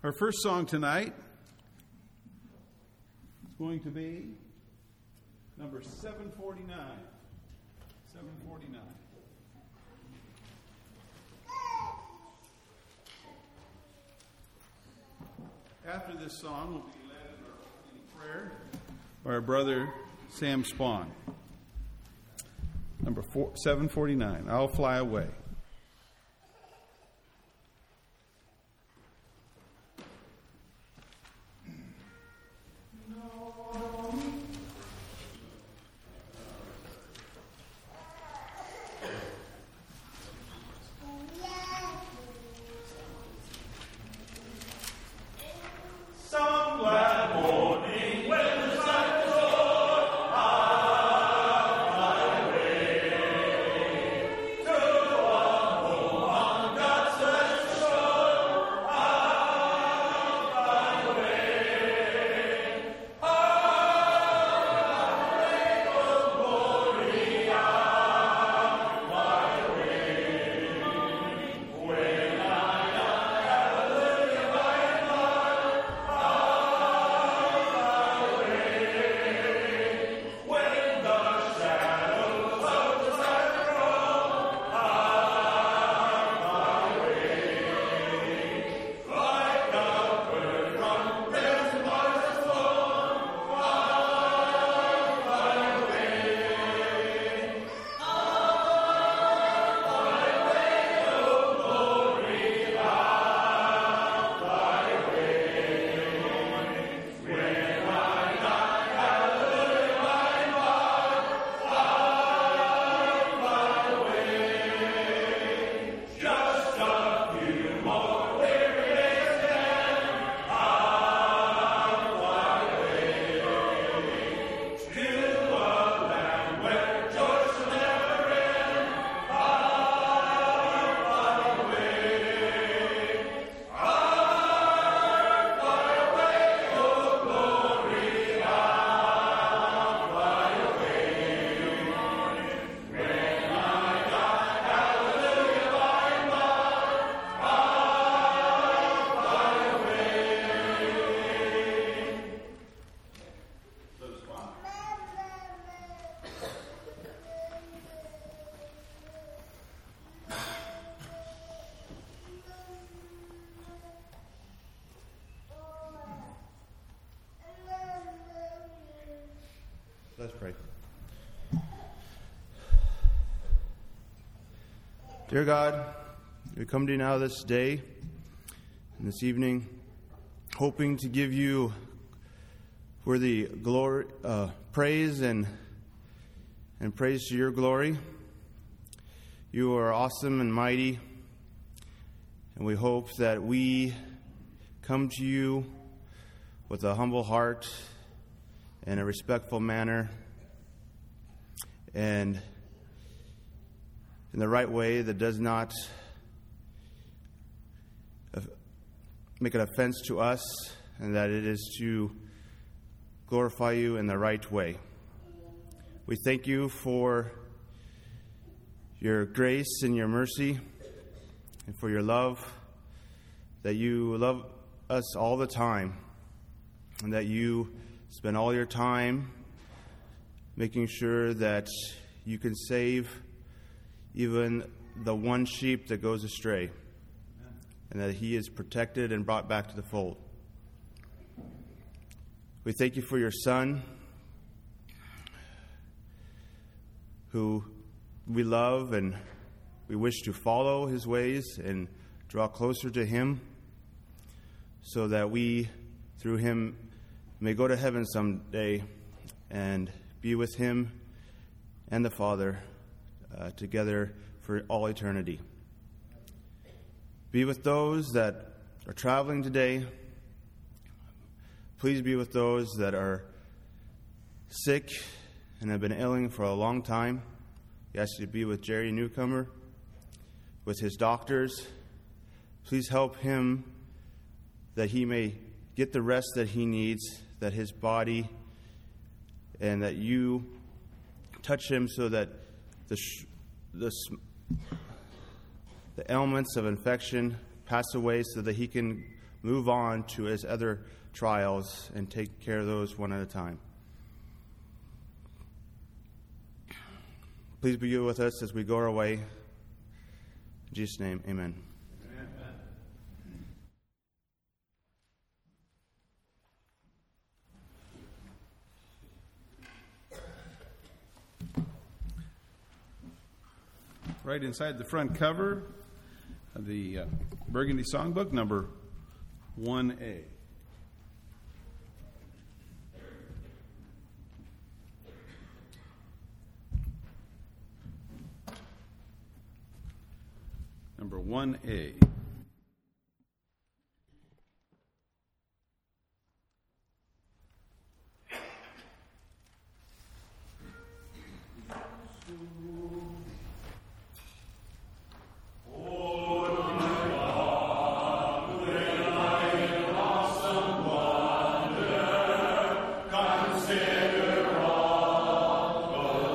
Our first song tonight is going to be number 749. 749. After this song, we'll be led in prayer by our brother Sam Spawn. Number 749, I'll Fly Away. Let's pray. Dear God, we come to you now this day and this evening, hoping to give you worthy glory, praise and praise to your glory. You are awesome and mighty, and we hope that we come to you with a humble heart in a respectful manner and in the right way that does not make an offense to us, and that it is to glorify you in the right way. We thank you for your grace and your mercy and for your love, that you love us all the time and that you spend all your time making sure that you can save even the one sheep that goes astray, and that he is protected and brought back to the fold. We thank you for your Son, who we love and we wish to follow his ways and draw closer to him, so that we, through him, may go to heaven someday and be with him and the Father together for all eternity. Be with those that are traveling today. Please be with those that are sick and have been ailing for a long time. We ask you to be with Jerry Newcomer, with his doctors. Please help him that he may get the rest that he needs, that his body, and that you touch him so that the ailments of infection pass away, so that he can move on to his other trials and take care of those one at a time. Please be with us as we go our way. In Jesus' name, amen. Right inside the front cover of the Burgundy Songbook, number 1A. Number 1A.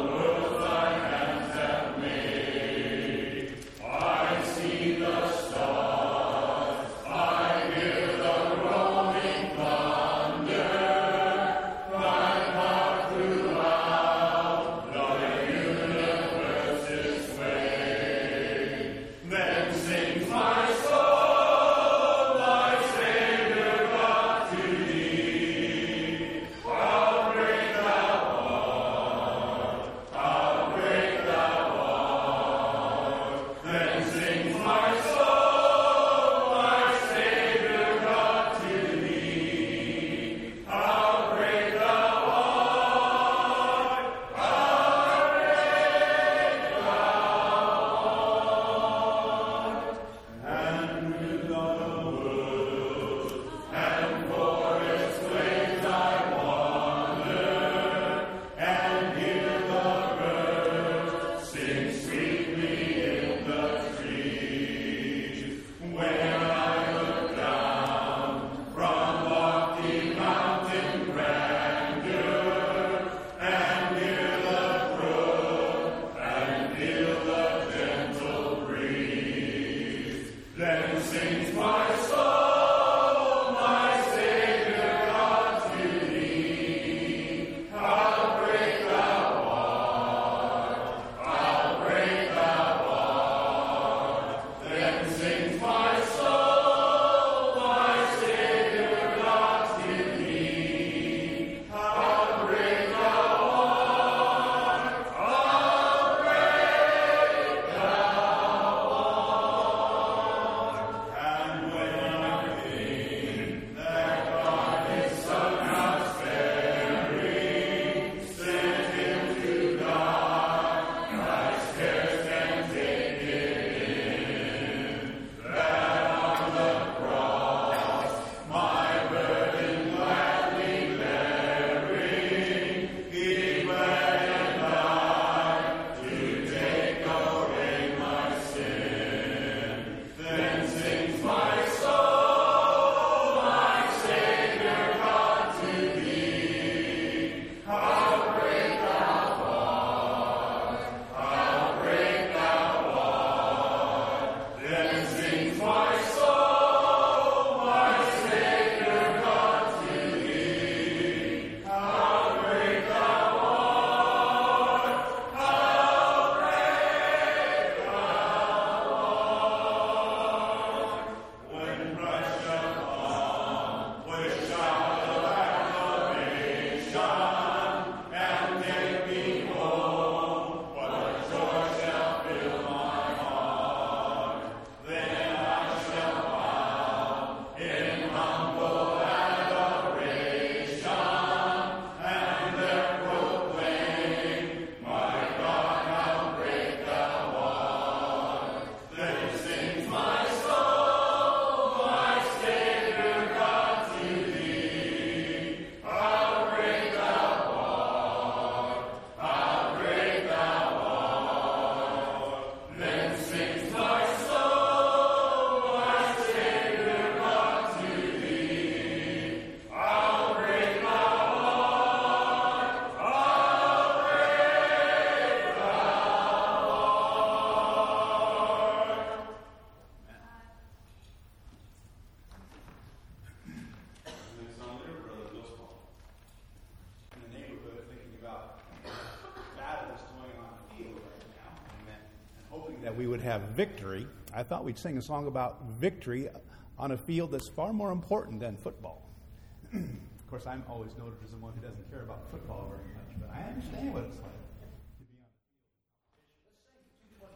I see the stars. that we would have victory, I thought we'd sing a song about victory on a field that's far more important than football. Of course, I'm always noted as someone who doesn't care about football very much, but I understand what it's like to be on the field.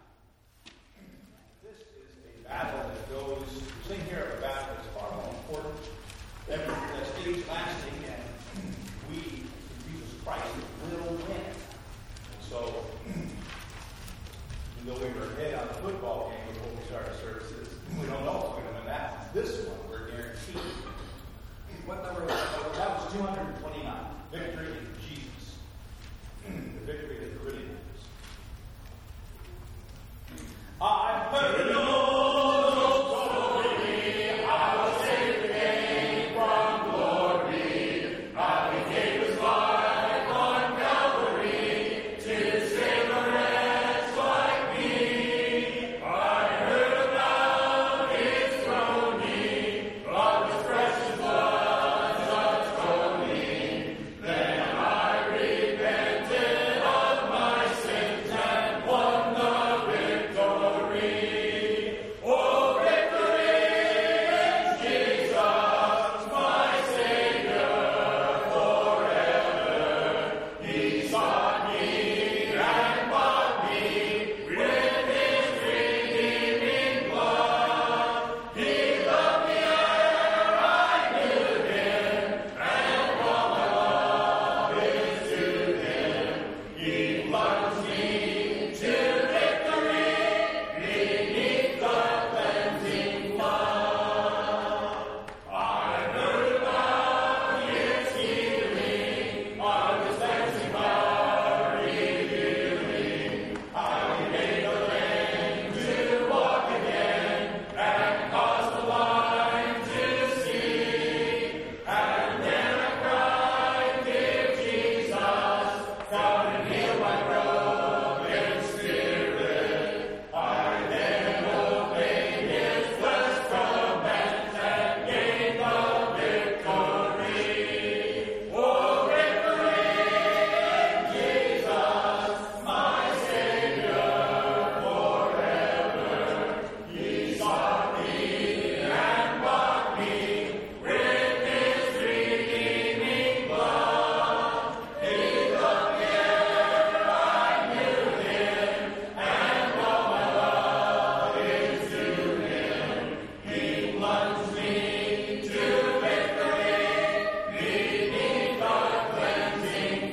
Let's sing 229. This is a battle that goes, we sing here of a battle that's far more important than stage lasting, and we, Jesus Christ, will win. So, even though we were ahead on the football game before we started services, we don't know if we're going to win that. This one, we're guaranteed. What number was that? That was 229. Victory in Jesus. The victory that really matters. I've heard no story, how Savior came from glory, how he gave his life on Calvary to save a wretch like me. I heard about his groaning, of his precious blood such atoning. Then I repented of my sins and won the victory. Oh, victory in Jesus, my Savior forever. He sought me and bought me with his redeeming blood. He loved me ere I knew him, and all my love is to him. He plunged me to victory beneath the cleansing flood. I heard about his healing, of his cleansing power revealing, how he made the lame to walk again, and caused the blind to see. And then I cried, dear Jesus, come and heal my broken spirit. I then obeyed his flesh command and gained the victory. Oh, victory in Jesus, my Savior forever. He sought me and bought me with his redeeming blood. He loved me ere I knew him, and all my love is to him. He plunged me to victory beneath the cleansing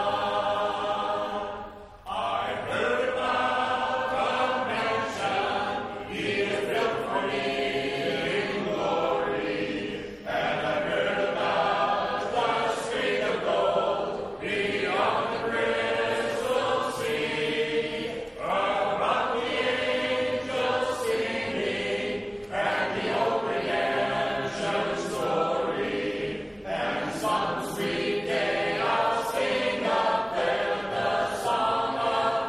flood. I heard about the mansion he has built for me in glory, and I heard about the street of gold beyond the crystal sea, about the angels singing, and the old redemption story, and some sweet day I'll sing up there the song of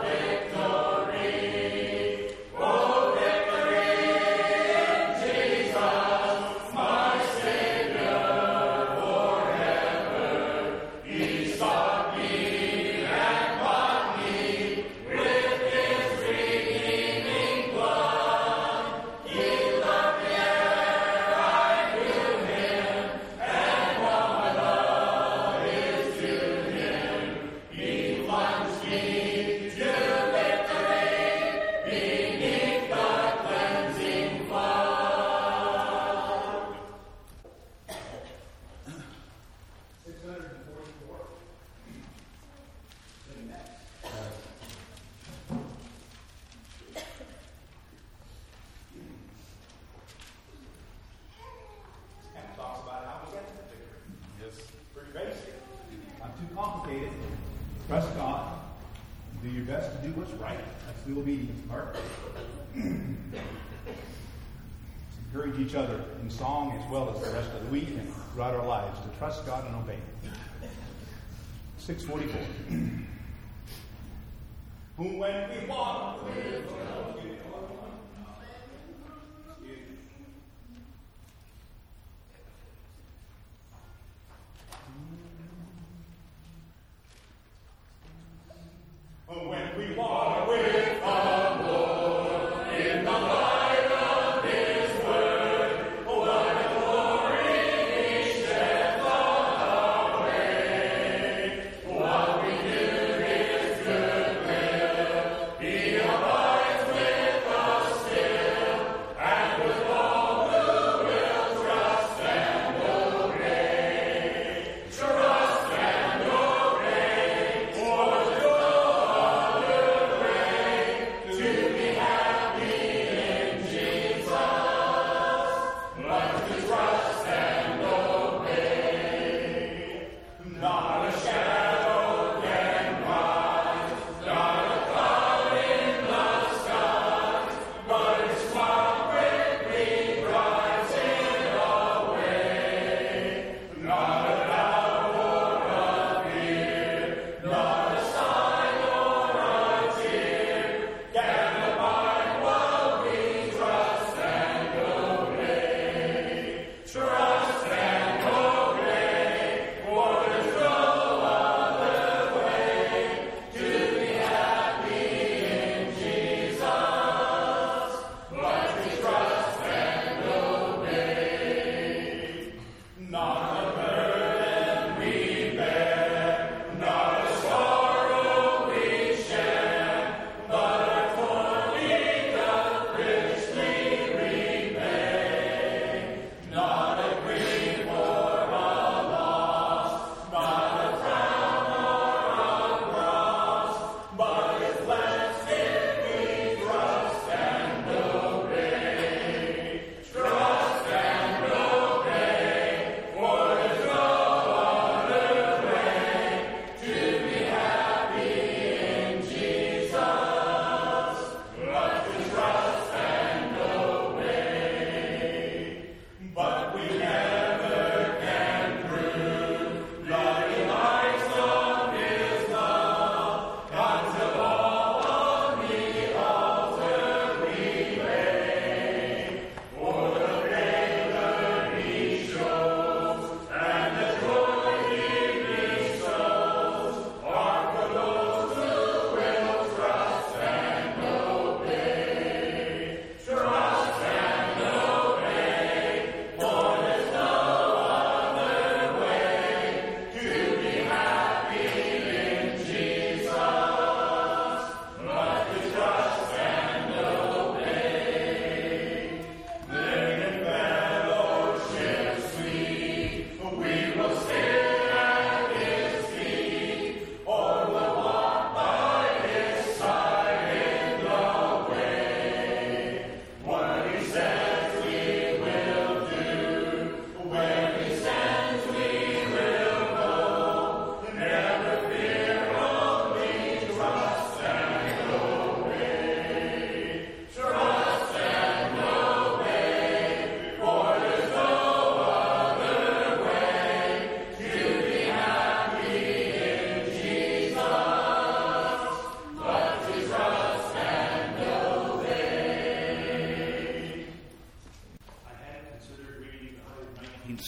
victory. Oh, victory in Jesus, my Savior forever. He sought me and bought me with his redeeming blood. He loved me ere I knew him, and all my love is to him. He plunged me to victory beneath the cleansing flood. 644. Next. Kind of talks about how we get to victory. Yes. Pretty basic. Not too complicated. Trust God. Do your best to do what's right. That's the obedience part. Encourage each other in song as well as the rest of the week and throughout our lives to trust God and obey. 644. When we walk with when we walk with the Lord.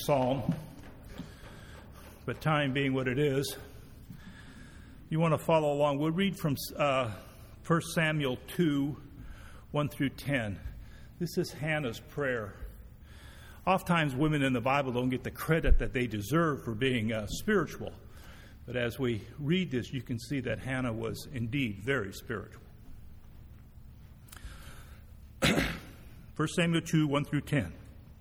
psalm, but time being what it is, you want to follow along. We'll read from 1 Samuel 2, 1 through 10. This is Hannah's prayer. Oftentimes women in the Bible don't get the credit that they deserve for being spiritual. But as we read this, you can see that Hannah was indeed very spiritual. 1 Samuel 2, 1 through 10.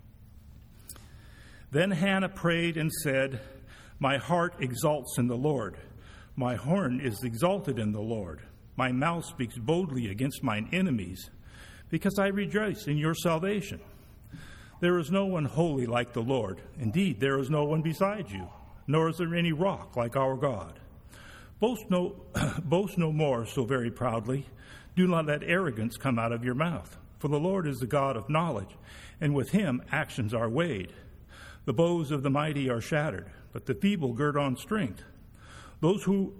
Then Hannah prayed and said, "My heart exalts in the Lord. My horn is exalted in the Lord. My mouth speaks boldly against mine enemies, because I rejoice in your salvation. There is no one holy like the Lord. Indeed, there is no one beside you, nor is there any rock like our God. Boast no more so very proudly. Do not let arrogance come out of your mouth. For the Lord is the God of knowledge, and with him actions are weighed. The bows of the mighty are shattered, but the feeble gird on strength. Those who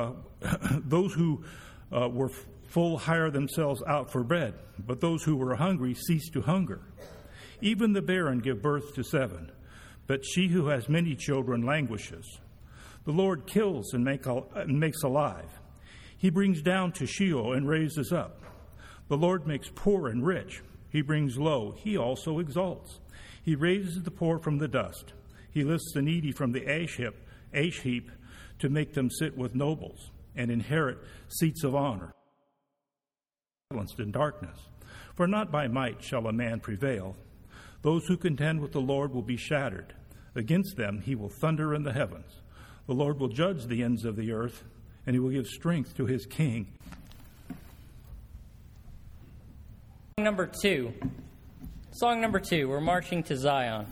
were full hire themselves out for bread, but those who were hungry cease to hunger. Even the barren give birth to 7, but she who has many children languishes. The Lord kills and makes alive. He brings down to Sheol and raises up. The Lord makes poor and rich. He brings low. He also exalts. He raises the poor from the dust. He lifts the needy from the ash heap to make them sit with nobles and inherit seats of honor. Silenced in darkness. For not by might shall a man prevail. Those who contend with the Lord will be shattered. Against them he will thunder in the heavens. The Lord will judge the ends of the earth, and he will give strength to his king. Song number 2, we're marching to Zion.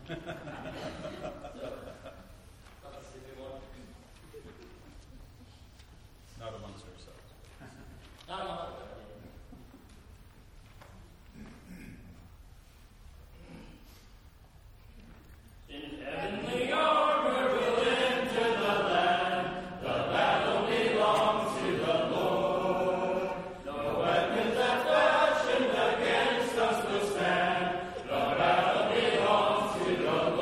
Not amongst ourselves. Against us will stand. The battle belongs to the Lord.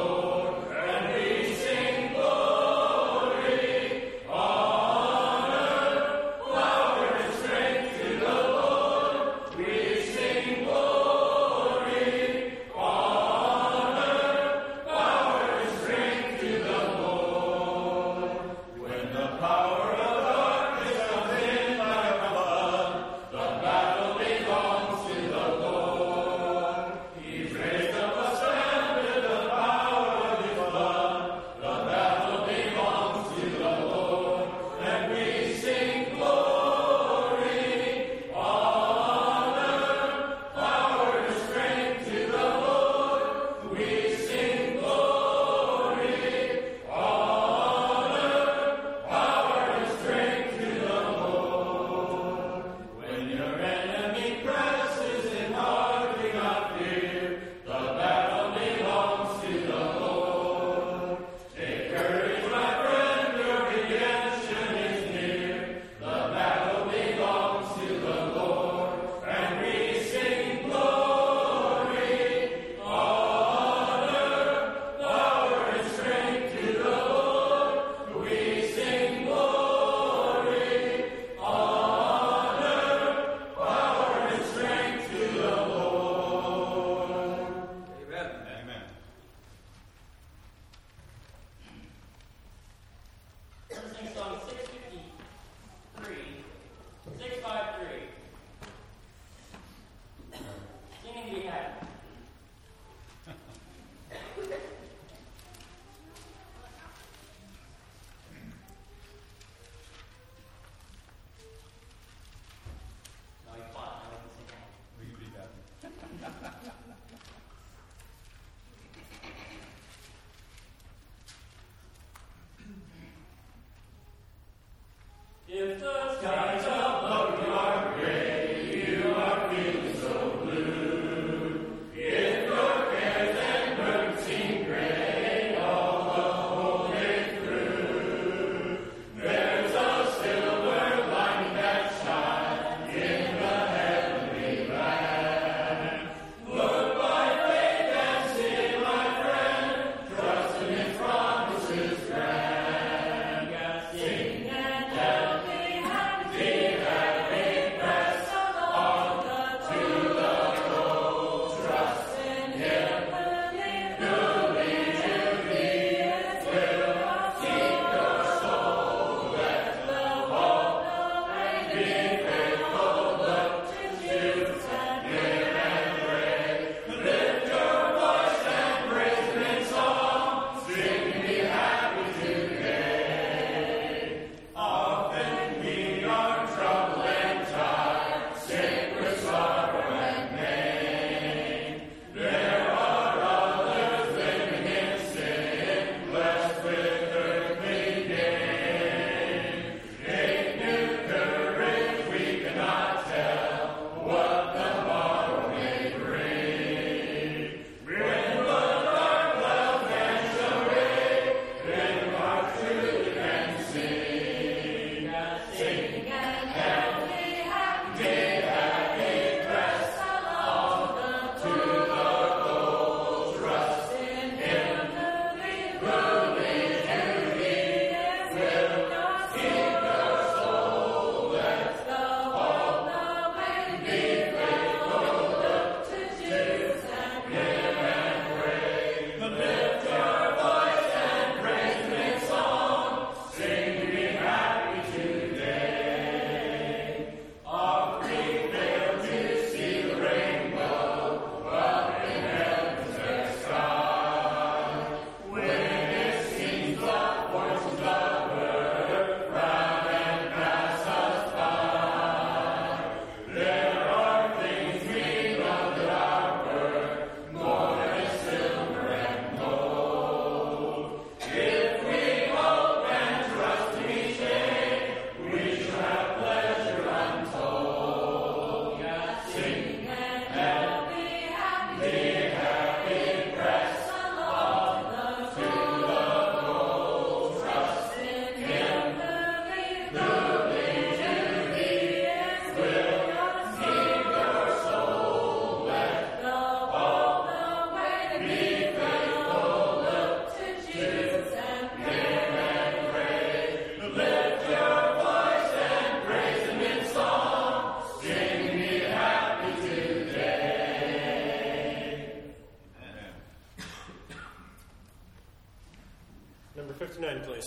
59, please.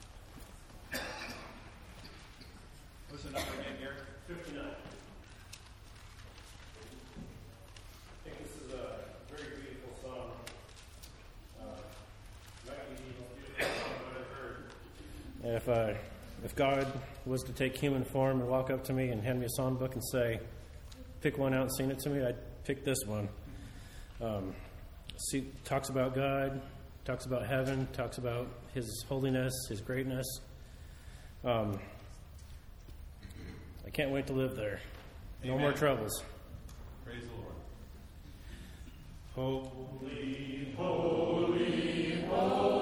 What's the number again here? 59. I think this is a very beautiful song. Might be the most beautiful song I've ever heard. If God was to take human form and walk up to me and hand me a songbook and say, pick one out and sing it to me, I'd pick this one. Talks about God, talks about heaven, talks about His holiness, His greatness. I can't wait to live there. No Amen. more troubles. Praise the Lord. Holy, holy, holy.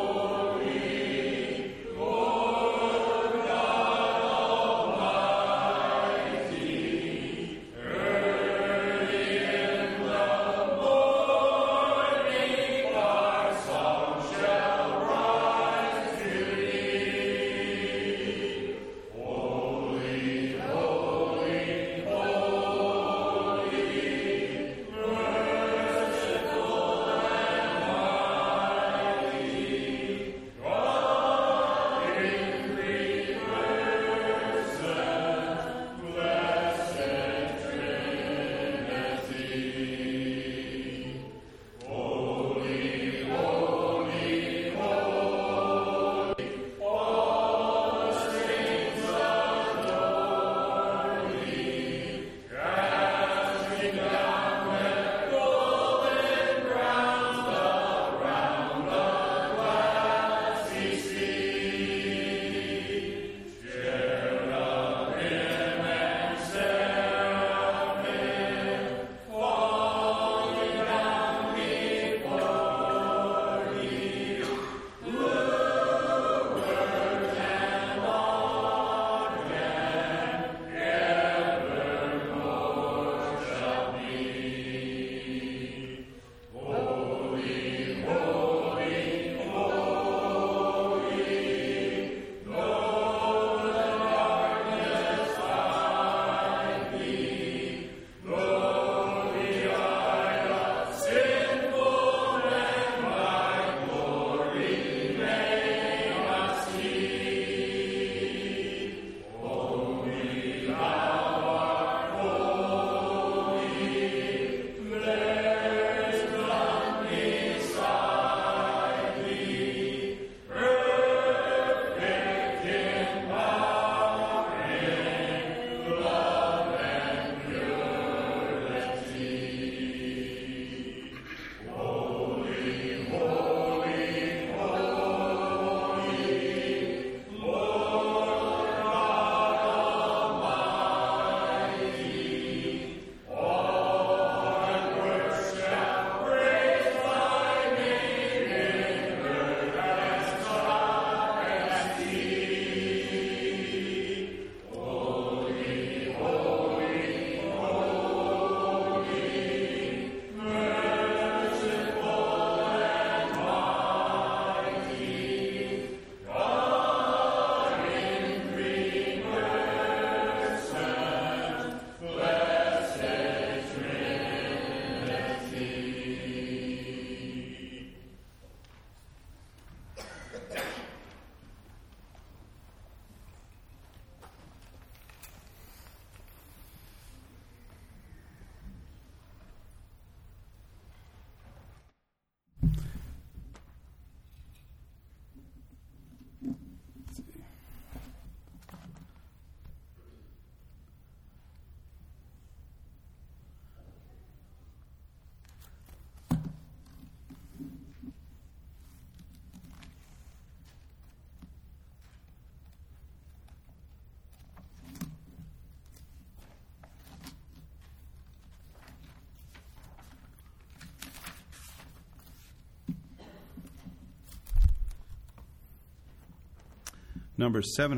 Number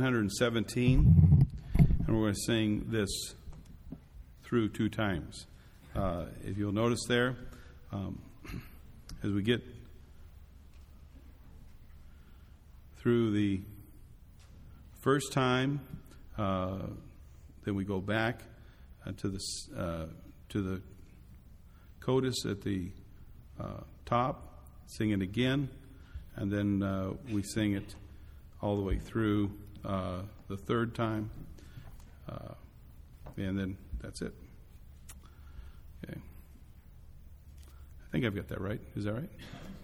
717, and we're going to sing this through 2 times. If you'll notice there, as we get through the first time, then we go back to the coda at the top, sing it again, and then we sing it all the way through the third time, and then that's it. Okay. I think I've got that right. Is that right?